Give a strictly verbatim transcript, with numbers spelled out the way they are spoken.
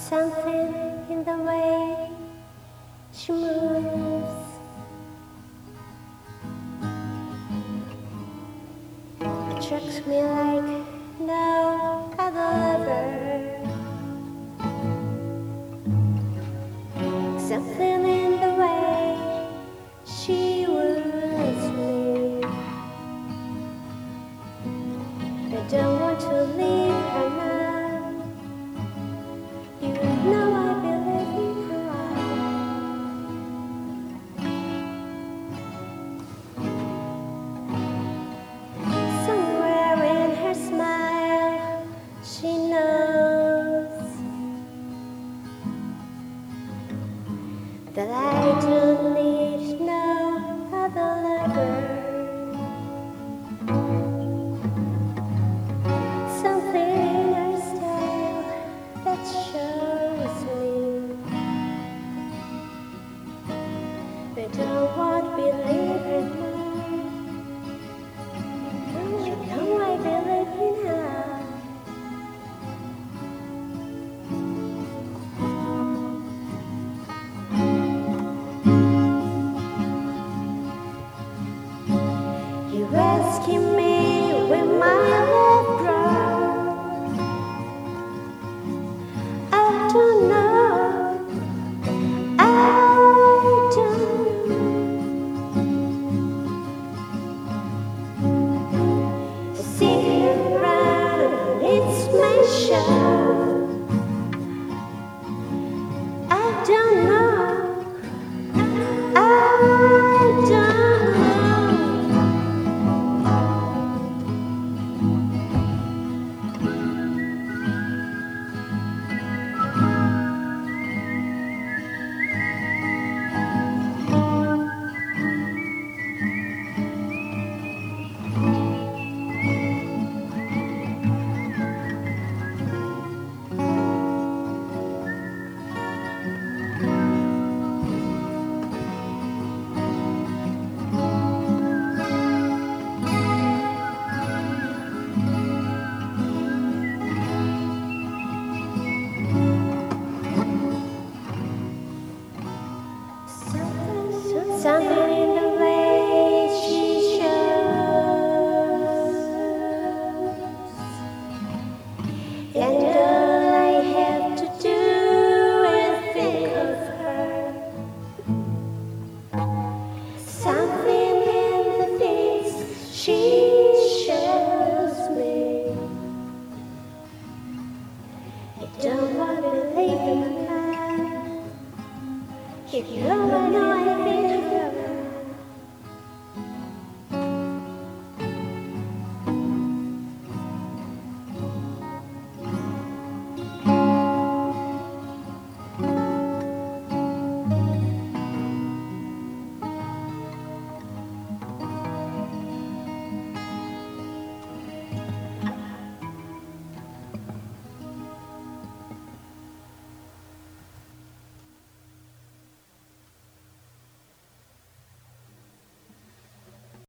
Something in the way she moves attracts me like no other lover. Something in the way she woos me. I don't want to leave her now. You know I believe in her. Somewhere in her smile, she knows that I don't need no other lover. Something in her style that shows me I don't want to believe her now. You know I believe in her. You rescue me when my love grows. I don't know, I don't know. See her around, it's my show. I don't know, I don't know. Something in the way she shows, and all I have to do is think of her. Something in the things she shows me. I don't want to believe in her. You know I know I